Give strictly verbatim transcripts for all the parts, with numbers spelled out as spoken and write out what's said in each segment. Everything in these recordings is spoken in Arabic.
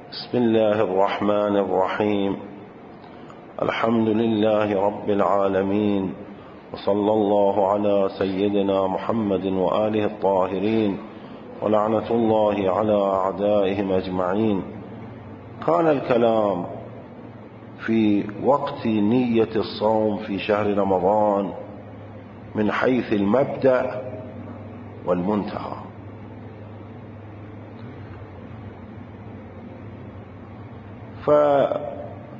بسم الله الرحمن الرحيم. الحمد لله رب العالمين، وصلى الله على سيدنا محمد وآله الطاهرين، ولعنة الله على أعدائهم أجمعين. كان الكلام في وقت نية الصوم في شهر رمضان من حيث المبدأ والمنتهى. فذكر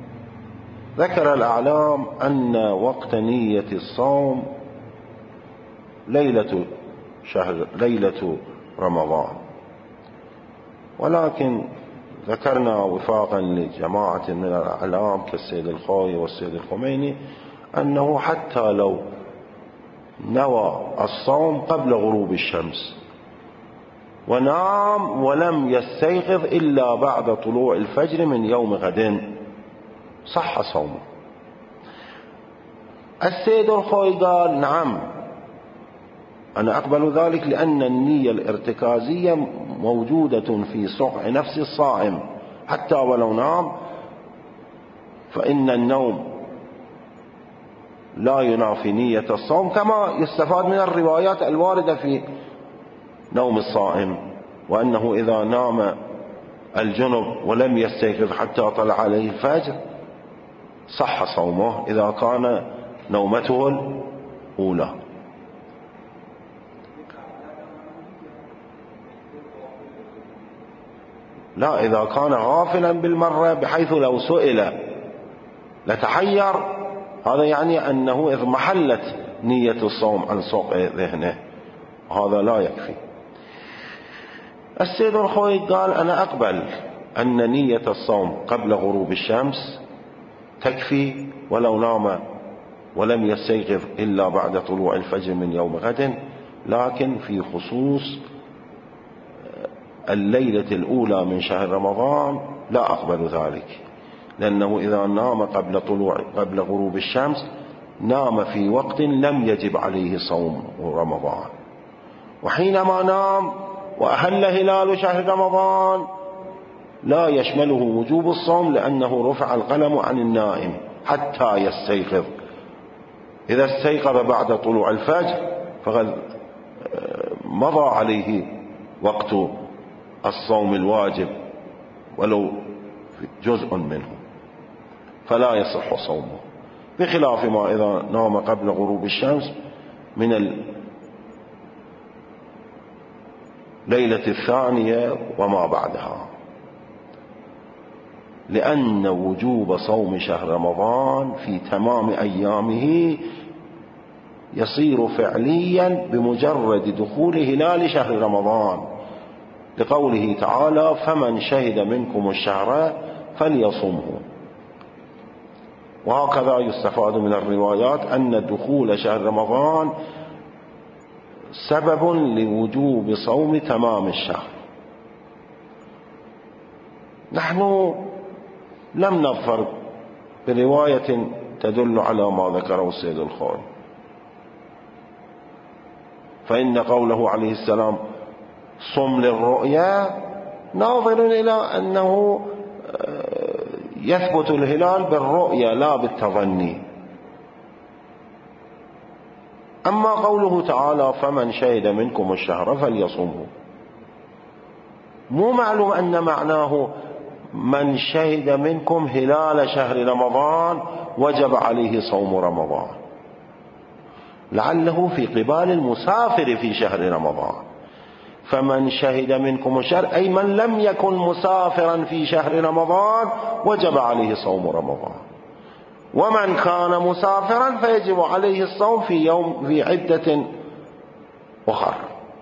الأعلام أن وقت نية الصوم ليلة شهر ليلة رمضان، ولكن ذكرنا وفاقا لجماعة من الأعلام كالسيد الخوئي والسيد الخميني أنه حتى لو نوى الصوم قبل غروب الشمس ونام ولم يستيقظ إلا بعد طلوع الفجر من يوم غد صح صومه. السيد الخوئي قال نعم أنا أقبل ذلك، لأن النية الارتكازية موجودة في صقع نفس الصائم حتى ولو نام، فإن النوم لا ينافي نية الصوم، كما يستفاد من الروايات الواردة في نوم الصائم، وأنه إذا نام الجنب ولم يستيقظ حتى طلع عليه الفجر صح صومه إذا كان نومته الأولى. لا، إذا كان غافلا بالمرة بحيث لو سئل لتحير، هذا يعني أنه إذ محلت نية الصوم عن صقع ذهنه، هذا لا يكفي. السيد الخوئي قال أنا أقبل أن نية الصوم قبل غروب الشمس تكفي ولو نام ولم يستيقظ إلا بعد طلوع الفجر من يوم غد، لكن في خصوص الليلة الأولى من شهر رمضان لا أقبل ذلك، لأنه إذا نام قبل طلوع قبل غروب الشمس نام في وقت لم يجب عليه صوم رمضان، وحينما نام وأهل هلال شهر رمضان لا يشمله وجوب الصوم، لأنه رفع القلم عن النائم حتى يستيقظ. إذا استيقظ بعد طلوع الفجر فقد مضى عليه وقت الصوم الواجب ولو جزء منه، فلا يصح صومه، بخلاف ما إذا نام قبل غروب الشمس من الليلة الثانية وما بعدها، لأن وجوب صوم شهر رمضان في تمام أيامه يصير فعليا بمجرد دخول هلال شهر رمضان، لقوله تعالى فمن شهد منكم الشهر فليصمه. وهكذا يستفاد من الروايات أن دخول شهر رمضان سبب لوجوب صوم تمام الشهر. نحن لم نظفر برواية تدل على ما ذكره السيد الخوئي، فإن قوله عليه السلام صم للرؤيا ناظر إلى أنه يثبت الهلال بالرؤيا لا بالتظني. أما قوله تعالى فمن شهد منكم الشهر فليصمه، مو معلوم أن معناه من شهد منكم هلال شهر رمضان وجب عليه صوم رمضان، لعله في قبال المسافر في شهر رمضان. فمن شهد منكم الشهر أي من لم يكن مسافرا في شهر رمضان وجب عليه صوم رمضان، ومن كان مسافرا فيجب عليه الصوم في يوم في عدة أخرى.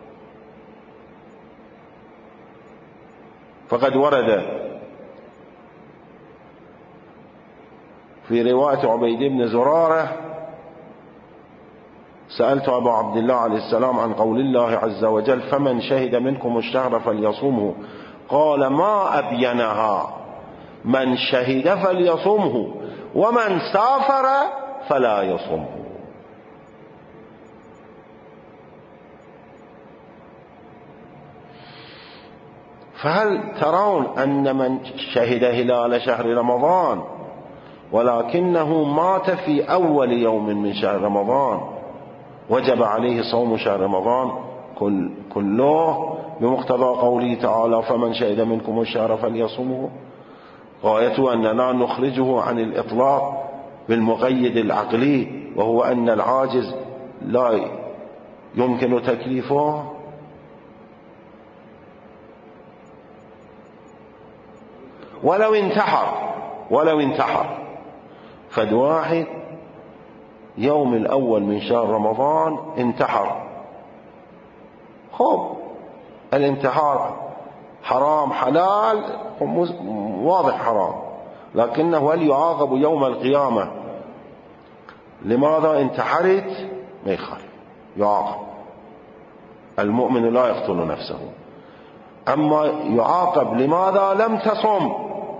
فقد ورد في رواية عبيد بن زرارة سألت أبا عبد الله عليه السلام عن قول الله عز وجل فمن شهد منكم الشهر فليصومه، قال ما أبينها، من شهد فليصومه ومن سافر فلا يصومه. فهل ترون أن من شهد هلال شهر رمضان ولكنه مات في أول يوم من شهر رمضان وجب عليه صوم شهر رمضان كل كله بمقتضى قوله تعالى فمن شهد منكم الشهر فليصومه؟ غايته أننا نخرجه عن الإطلاق بالمقيد العقلي، وهو أن العاجز لا يمكن تكليفه. ولو انتحر ولو انتحر فد واحد يوم الأول من شهر رمضان انتحر، خب الانتحار حرام حلال واضح حرام، لكنه هل يعاقب يوم القيامة لماذا انتحرت؟ ما يخالف، يعاقب. المؤمن لا يقتل نفسه، أما يعاقب لماذا لم تصم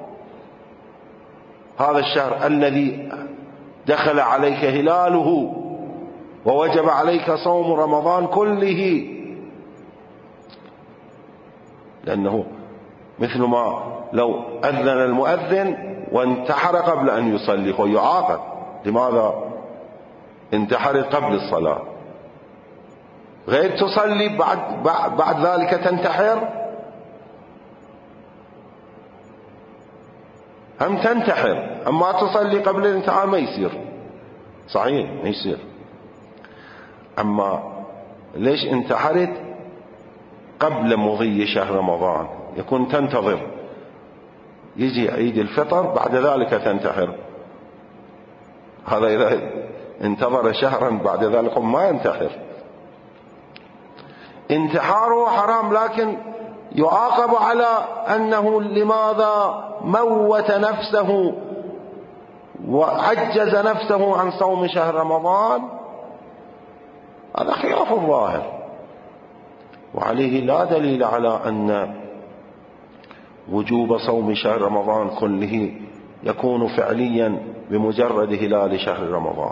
هذا الشهر الذي دخل عليك هلاله ووجب عليك صوم رمضان كله، لأنه مثل ما لو أذن المؤذن وانتحر قبل أن يصلي ويعاقب. لماذا انتحر قبل الصلاة؟ غير تصلي بعد, بعد ذلك تنتحر، هم تنتحر أما تصلي قبل الانتحار ما يصير، صحيح ما يصير. أما ليش انتحرت قبل مضي شهر رمضان؟ يكون تنتظر يجي عيد الفطر بعد ذلك تنتحر. هذا إذا انتظر شهرا بعد ذلك ما ينتحر. انتحاره حرام، لكن يعاقب على أنه لماذا موت نفسه وعجز نفسه عن صوم شهر رمضان. هذا خلاف الظاهر، وعليه لا دليل على أن وجوب صوم شهر رمضان كله يكون فعليا بمجرد هلال شهر رمضان.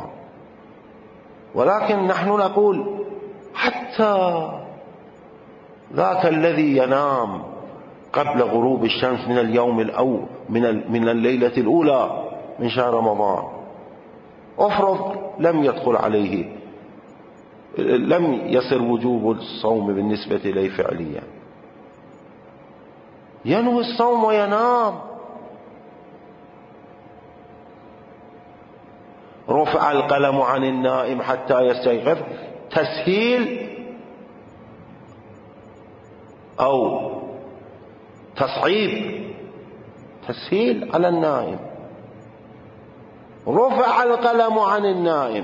ولكن نحن نقول حتى ذاك الذي ينام قبل غروب الشمس من اليوم الأول من من الليلة الأولى من شهر رمضان، أفرض لم يدخل عليه، لم يصر وجوب الصوم بالنسبة إليه فعليا، ينوي الصوم وينام، رفع القلم عن النائم حتى يستيقظ، تسهيل أو تصعيب؟ تسهيل على النائم. رفع القلم عن النائم.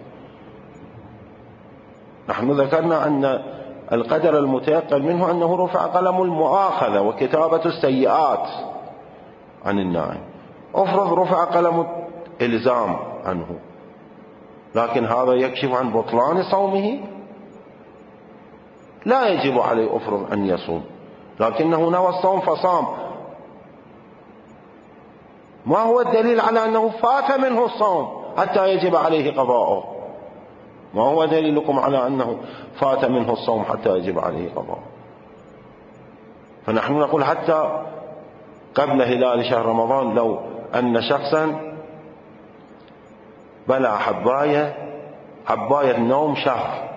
نحن ذكرنا أن القدر المتيقن منه أنه رفع قلم المؤاخذة وكتابة السيئات عن النائم. أفرض رفع قلم الإلزام عنه، لكن هذا يكشف عن بطلان صومه. لا يجب عليه أفرض أن يصوم، لكنه نوى الصوم فصام. ما هو الدليل على أنه فات منه الصوم حتى يجب عليه قضاؤه؟ ما هو دليلكم على أنه فات منه الصوم حتى يجب عليه قضاؤه؟ فنحن نقول حتى قبل هلال شهر رمضان لو أن شخصا بلع حباية حباية النوم شهر،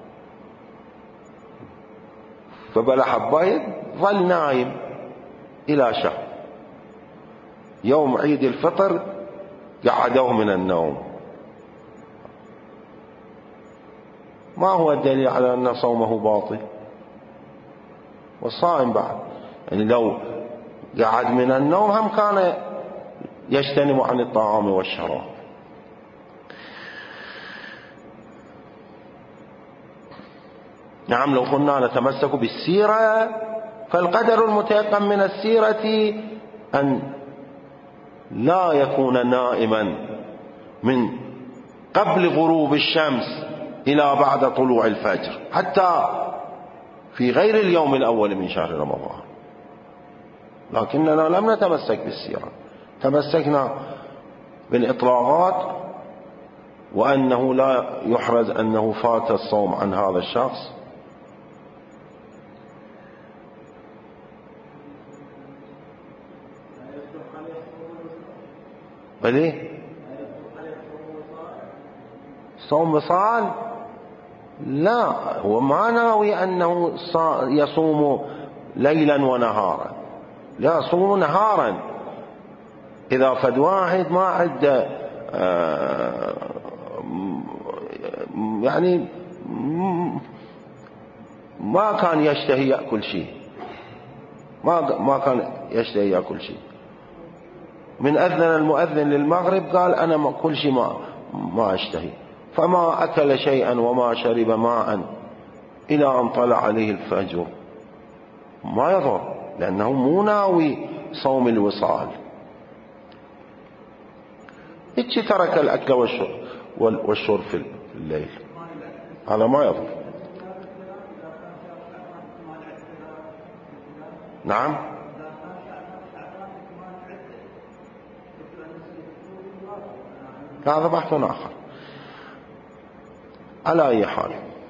فبلع حباية ظل نايم إلى شهر، يوم عيد الفطر قعدوه من النوم، ما هو الدليل على أن صومه باطل؟ والصائم بعد، يعني لو قعد من النوم هم كان يجتنب عن الطعام والشراب. نعم، لو كنا نتمسك بالسيرة فالقدر المتيقن من السيرة أن لا يكون نائما من قبل غروب الشمس إلى بعد طلوع الفجر، حتى في غير اليوم الأول من شهر رمضان. لكننا لم نتمسك بالسيرة، تمسكنا بالإطلاقات، وأنه لا يحرز أنه فات الصوم عن هذا الشخص. بليه صوم وصال؟ لا، هو ما ناوي أنه يصوم ليلا ونهارا، لا، صوم نهارا. إذا فد واحد ما عنده يعني ما كان يشتهي يأكل شيء، ما ما كان يشتهي يأكل شيء، من أذن المؤذن للمغرب قال أنا كل شيء ما ما أشتهي، فما أكل شيئا وما شرب ماء إلى أن طلع عليه الفجر، ما يضر، لأنه مو ناوي صوم الوصال. إيش ترك الأكل والشرب في الليل، هذا ما يضر. نعم، هذا بحث آخر. على أي حال،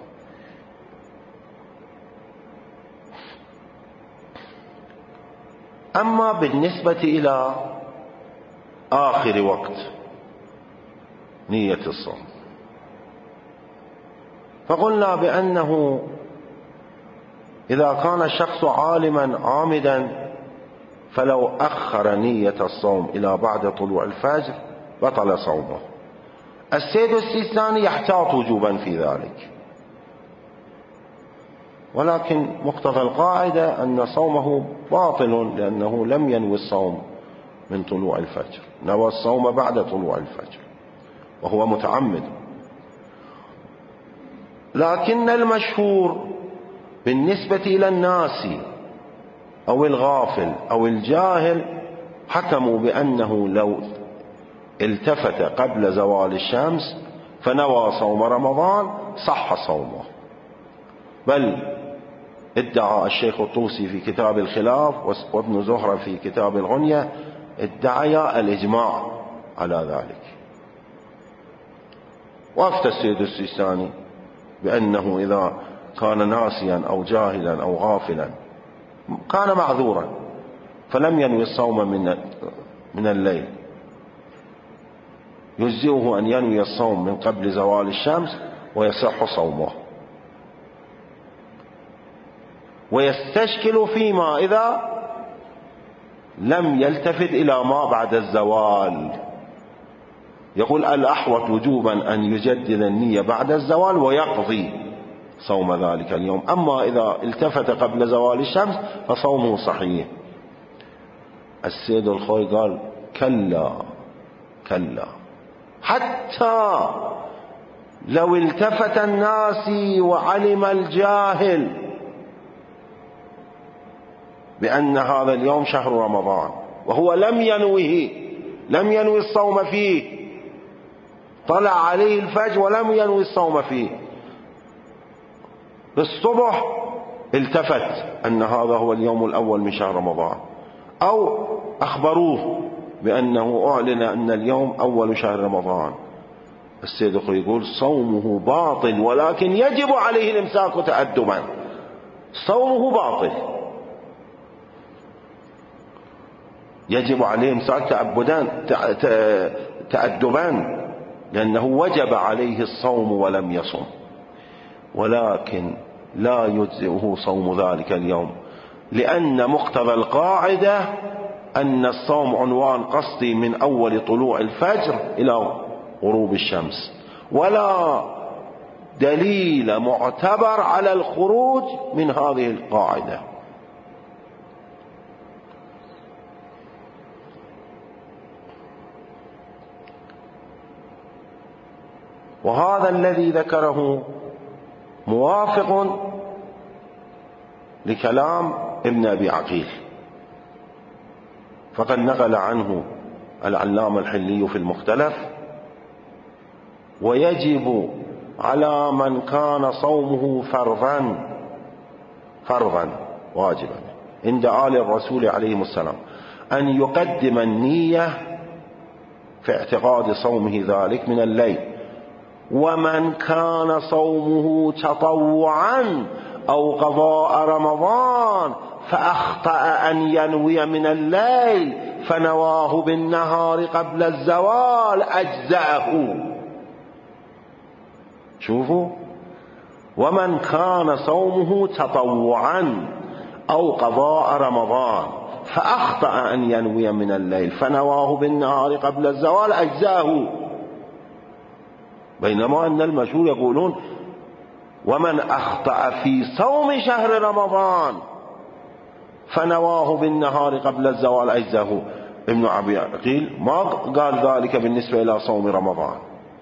أما بالنسبة إلى آخر وقت نية الصوم، فقلنا بأنه إذا كان الشخص عالما عامدا فلو أخر نية الصوم إلى بعد طلوع الفجر بطل صومه. السيد السيستاني يحتاط وجوبا في ذلك، ولكن مقتضى القاعدة أن صومه باطل، لأنه لم ينوي الصوم من طلوع الفجر، نوى الصوم بعد طلوع الفجر وهو متعمد. لكن المشهور بالنسبة إلى الناس أو الغافل أو الجاهل حكموا بأنه لو التفت قبل زوال الشمس فنوى صوم رمضان صح صومه. بل ادعى الشيخ الطوسي في كتاب الخلاف وابن زهرة في كتاب الغنية ادعيا الإجماع على ذلك. وافتى السيد السيستاني بأنه إذا كان ناسيا أو جاهلا أو غافلا كان معذورا فلم ينوي الصوم من من الليل، يجزئه أن ينوي الصوم من قبل زوال الشمس ويصح صومه، ويستشكل فيما إذا لم يلتفت إلى ما بعد الزوال. يقول الأحوط وجوبا أن يجدد النية بعد الزوال ويقضي صوم ذلك اليوم، أما إذا التفت قبل زوال الشمس فصومه صحيح. السيد الخوي قال كلا كلا، حتى لو التفت الناس وعلم الجاهل بأن هذا اليوم شهر رمضان وهو لم ينويه، لم ينوي الصوم فيه، طلع عليه الفجر ولم ينوي الصوم فيه، بالصبح التفت أن هذا هو اليوم الأول من شهر رمضان، أو أخبروه بأنه أعلن أن اليوم أول شهر رمضان، السيد يقول صومه باطل، ولكن يجب عليه الإمساك تأدبا، صومه باطل، يجب عليه إمساك تأدبا لأنه وجب عليه الصوم ولم يصم، ولكن لا يجزئه صوم ذلك اليوم، لأن مقتضى القاعدة أن الصوم عنوان قصدي من أول طلوع الفجر إلى غروب الشمس، ولا دليل معتبر على الخروج من هذه القاعدة. وهذا الذي ذكره موافق لكلام ابن أبي عقيل، فقد نقل عنه العلامة الحلي في المختلف: ويجب على من كان صومه فرضا فرضا واجبا عند آل الرسول عليه السلام أن يقدم النية في اعتقاد صومه ذلك من الليل، ومن كان صومه تطوعا أو قضاء رمضان فأخطأ أن ينوي من الليل فنواه بالنهار قبل الزوال أجزأه. شوفوا، ومن كان صومه تطوعا أو قضاء رمضان فأخطأ أن ينوي من الليل فنواه بالنهار قبل الزوال أجزأه، بينما أن المشهور يقولون ومن أخطأ في صوم شهر رمضان فنواه بالنهار قبل الزوال أجزأه. ابن أبي عقيل ما قال ذلك بالنسبة إلى صوم رمضان.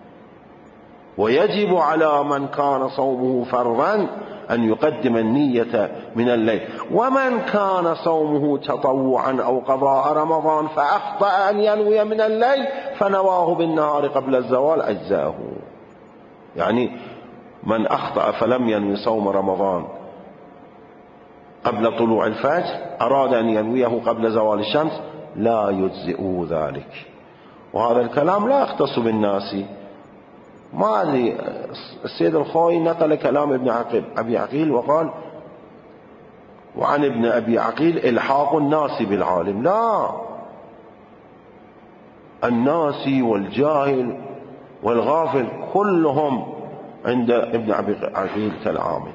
ويجب على من كان صومه فرضا أن يقدم النية من الليل، ومن كان صومه تطوعا أو قضاء رمضان فأخطأ أن ينوي من الليل فنواه بالنهار قبل الزوال أجزأه. يعني من أخطأ فلم ينوي صوم رمضان قبل طلوع الفجر أراد أن ينويه قبل زوال الشمس لا يجزئه ذلك. وهذا الكلام لا يختص بالناس. ما أدري، السيد الخوي نقل كلام ابن عقيل أبي عقيل وقال وعن ابن أبي عقيل إلحاق الناس بالعالم. لا، الناس والجاهل والغافل كلهم عند ابن أبي عقيل كالعامد.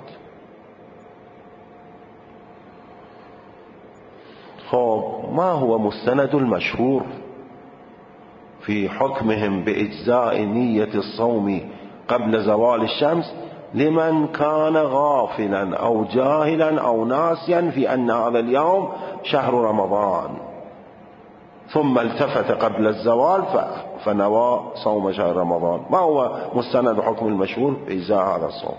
خب، ما هو مستند المشهور في حكمهم بإجزاء نية الصوم قبل زوال الشمس لمن كان غافلا أو جاهلا أو ناسيا في أن هذا اليوم شهر رمضان ثم التفت قبل الزوال فنوى صوم شهر رمضان؟ ما هو مستند حكم المشهور بإجزاء هذا الصوم؟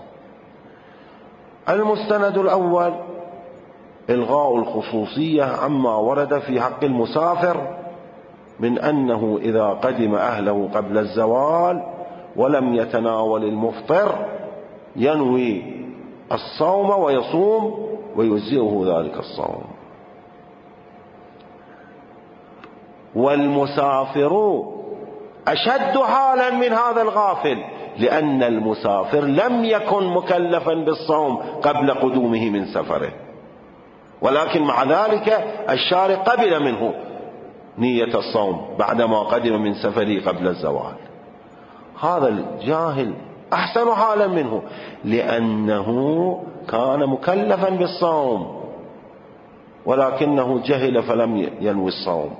المستند الأول إلغاء الخصوصية عما ورد في حق المسافر من أنه إذا قدم أهله قبل الزوال ولم يتناول المفطر ينوي الصوم ويصوم ويجزئه ذلك الصوم. والمسافر أشد حالا من هذا الغافل، لأن المسافر لم يكن مكلفا بالصوم قبل قدومه من سفره، ولكن مع ذلك الشارع قبل منه نية الصوم بعدما قدم من سفره قبل الزوال. هذا الجاهل أحسن حالا منه، لأنه كان مكلفا بالصوم ولكنه جهل فلم ينوي الصوم،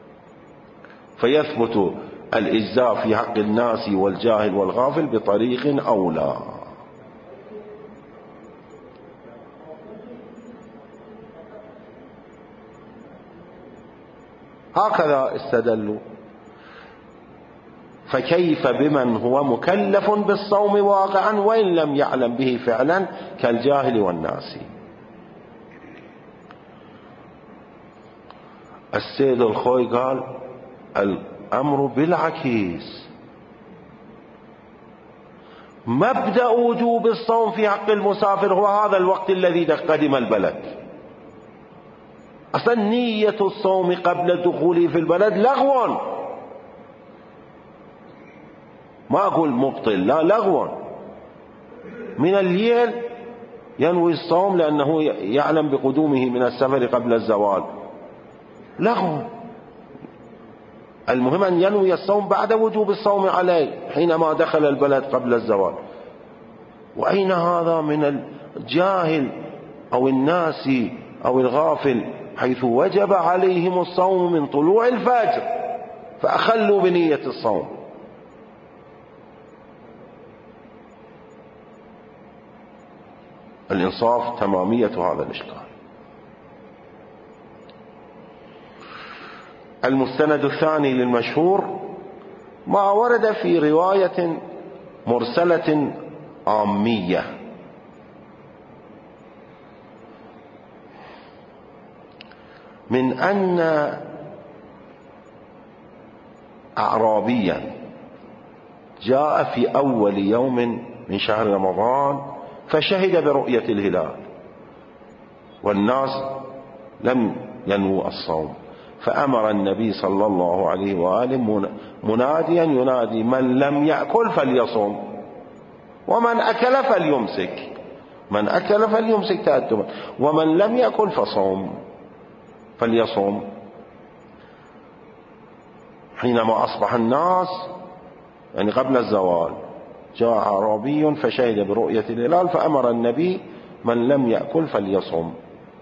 فيثبت الإجزاء في حق الناس والجاهل والغافل بطريق أولى. هكذا استدلوا. فكيف بمن هو مكلف بالصوم واقعا وإن لم يعلم به فعلا كالجاهل والناس؟ السيد الخوي قال الأمر بالعكس، مبدأ وجوب الصوم في حق المسافر هو هذا الوقت الذي قدم البلد. أصلا نية الصوم قبل دخوله في البلد لغو، ما أقول مبطل، لا، لغو. من الليل ينوي الصوم لأنه يعلم بقدومه من السفر قبل الزوال، لغو. المهم أن ينوي الصوم بعد وجوب الصوم عليه حينما دخل البلد قبل الزوال. وأين هذا من الجاهل أو الناس أو الغافل حيث وجب عليهم الصوم من طلوع الفجر فأخلوا بنية الصوم؟ الإنصاف تمامية هذا الإشكال. المستند الثاني للمشهور ما ورد في رواية مرسلة عامية من أن أعرابيا جاء في أول يوم من شهر رمضان فشهد برؤية الهلال والناس لم ينووا الصوم، فأمر النبي صلى الله عليه وآله مناديا ينادي من لم يأكل فليصم ومن أكل فليمسك، من أكل فليمسك تأدبا، ومن لم يأكل فصوم فليصوم. حينما أصبح الناس يعني قبل الزوال جاء أعرابي فشهد برؤية الهلال فأمر النبي من لم يأكل فليصم.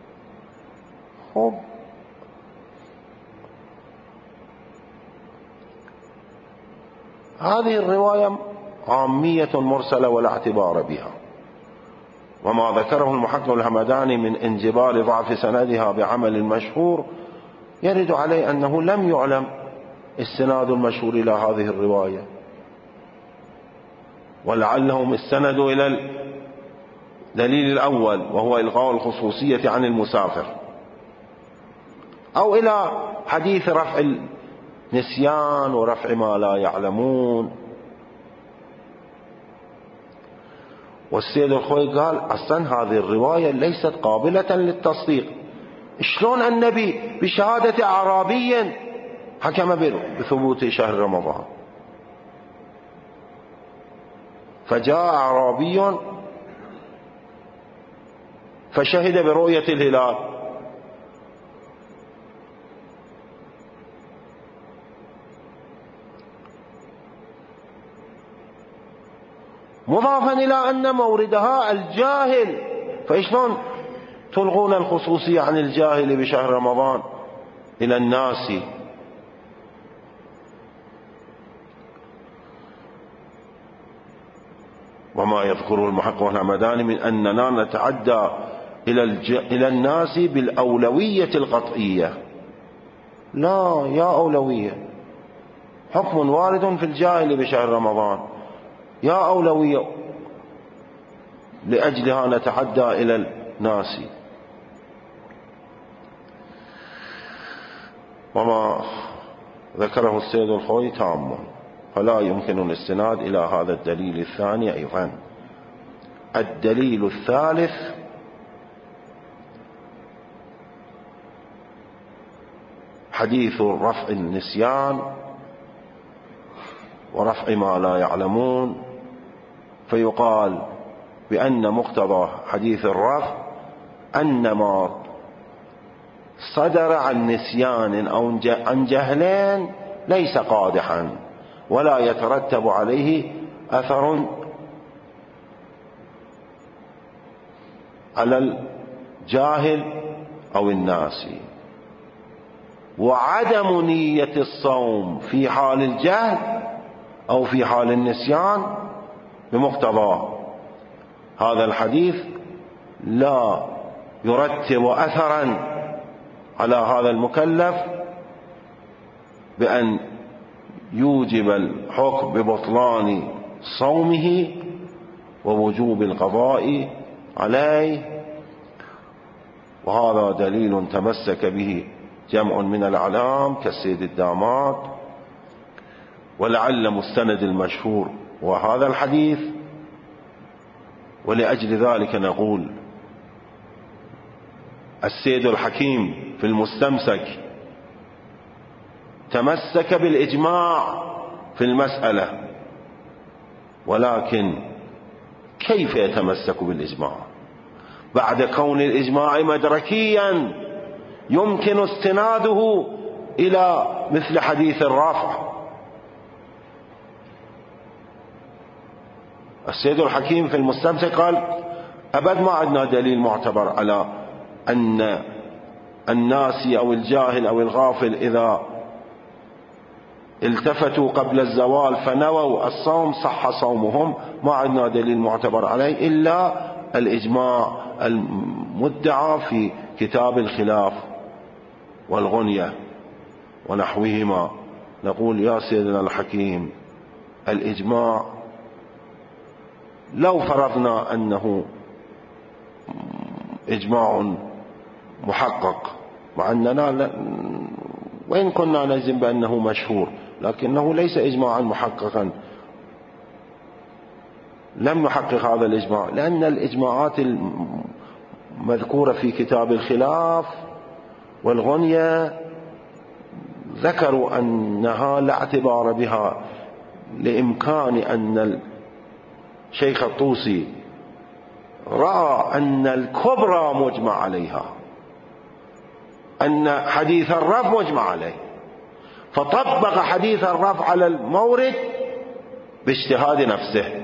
خب هذه الرواية عامية مرسلة ولا اعتبار بها، وما ذكره المحقق الهمداني من انجبار ضعف سندها بعمل المشهور يرد عليه أنه لم يعلم السناد المشهور إلى هذه الرواية، ولعلهم استندوا إلى الدليل الأول وهو إلغاء الخصوصية عن المسافر، أو إلى حديث رفع النسيان ورفع ما لا يعلمون. والسيد الخوي قال أصلا هذه الرواية ليست قابلة للتصديق. شلون النبي بشهادة أعرابي حكم بثبوت شهر رمضان؟ فجاء أعرابي فشهد برؤية الهلال، مضافا إلى أن موردها الجاهل، فإشلون تلغون الخصوصية عن الجاهل بشهر رمضان إلى الناس؟ وما يذكره المحقق الهمداني من أننا نتعدى إلى, الج... إلى الناس بالأولوية القطعية. لا، يا أولوية حكم وارد في الجاهل بشهر رمضان، يا أولوية لأجلها نتعدى إلى الناس. وما ذكره السيد الخوي تام، فلا يمكن الاستناد إلى هذا الدليل الثاني أيضا. الدليل الثالث حديث رفع النسيان ورفع ما لا يعلمون، فيقال بأن مقتضى حديث الرفع أن ما صدر عن نسيان أو عن جهلين ليس قادحا ولا يترتب عليه أثر على الجاهل أو الناس. وعدم نية الصوم في حال الجهل أو في حال النسيان بمقتضى هذا الحديث لا يرتب أثرا على هذا المكلف بأن يوجب الحكم ببطلان صومه ووجوب القضاء عليه. وهذا دليل تمسك به جمع من الأعلام كالسيد الدامات، ولعل مستند المشهور وهذا الحديث. ولأجل ذلك نقول السيد الحكيم في المستمسك تمسك بالإجماع في المسألة، ولكن كيف يتمسك بالإجماع بعد كون الإجماع مدركيا يمكن استناده إلى مثل حديث الرافع؟ السيد الحكيم في المستمسك قال أبد ما عندنا دليل معتبر على أن الناس أو الجاهل أو الغافل إذا التفتوا قبل الزوال فنووا الصوم صح صومهم، ما عندنا دليل معتبر عليه إلا الإجماع المدعى في كتاب الخلاف والغنية ونحوهما. نقول يا سيدنا الحكيم الإجماع لو فرضنا أنه إجماع محقق، مع أننا وإن كنا نجزم بأنه مشهور لكنه ليس إجماعا محققا، لم نحقق هذا الإجماع، لأن الإجماعات المذكورة في كتاب الخلاف والغنية ذكروا أنها لا اعتبار بها لإمكان أن الشيخ الطوسي رأى أن الكبرى مجمع عليها، أن حديث الرب مجمع عليه، فطبق حديث الرفع على المورد باجتهاد نفسه،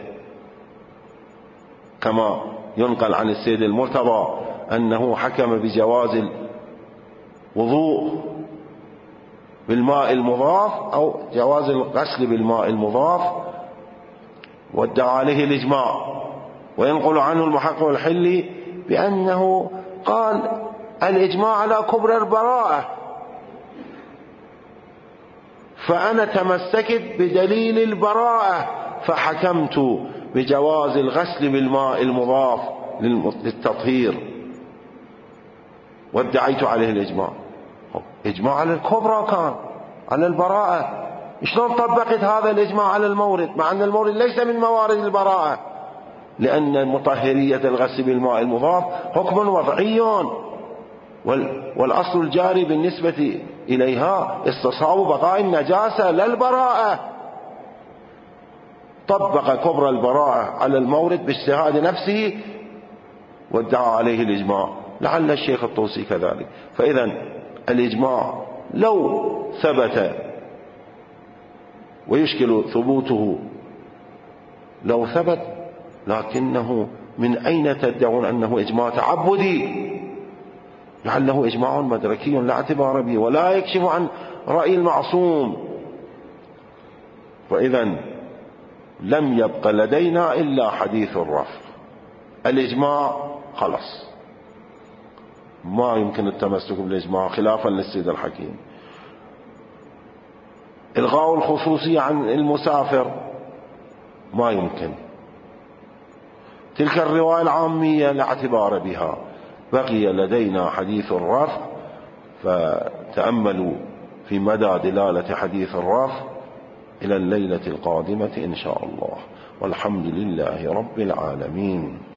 كما ينقل عن السيد المرتضى أنه حكم بجواز الوضوء بالماء المضاف أو جواز الغسل بالماء المضاف، وادعى عليه الإجماع. وينقل عنه المحقق الحلي بأنه قال الإجماع على كبر البراءة، فأنا تمسكت بدليل البراءة فحكمت بجواز الغسل بالماء المضاف للتطهير وادعيت عليه الإجماع. إجماع على الكبرى كان على البراءة، شلون طبقت هذا الإجماع على المورد مع أن المورد ليس من موارد البراءة؟ لأن مطهرية الغسل بالماء المضاف حكم وضعي، والأصل الجاري بالنسبة إليها استصحاب بقاء النجاسة لا البراءة. طبق كبر البراءة على المورد باجتهاد نفسه وادعى عليه الإجماع، لعل الشيخ الطوسي كذلك. فإذا الإجماع لو ثبت، ويشكل ثبوته لو ثبت، لكنه من أين تدعون أنه إجماع تعبدي؟ لعله إجماع مدركي لا اعتبار به ولا يكشف عن رأي المعصوم. فإذا لم يبق لدينا إلا حديث الرفع. الإجماع خلص، ما يمكن التمسك بالإجماع خلافا للسيد الحكيم. إلغاء الخصوصية عن المسافر ما يمكن. تلك الرواية العامية لا اعتبار بها. بقي لدينا حديث الرفع، فتأملوا في مدى دلالة حديث الرفع إلى الليلة القادمة إن شاء الله، والحمد لله رب العالمين.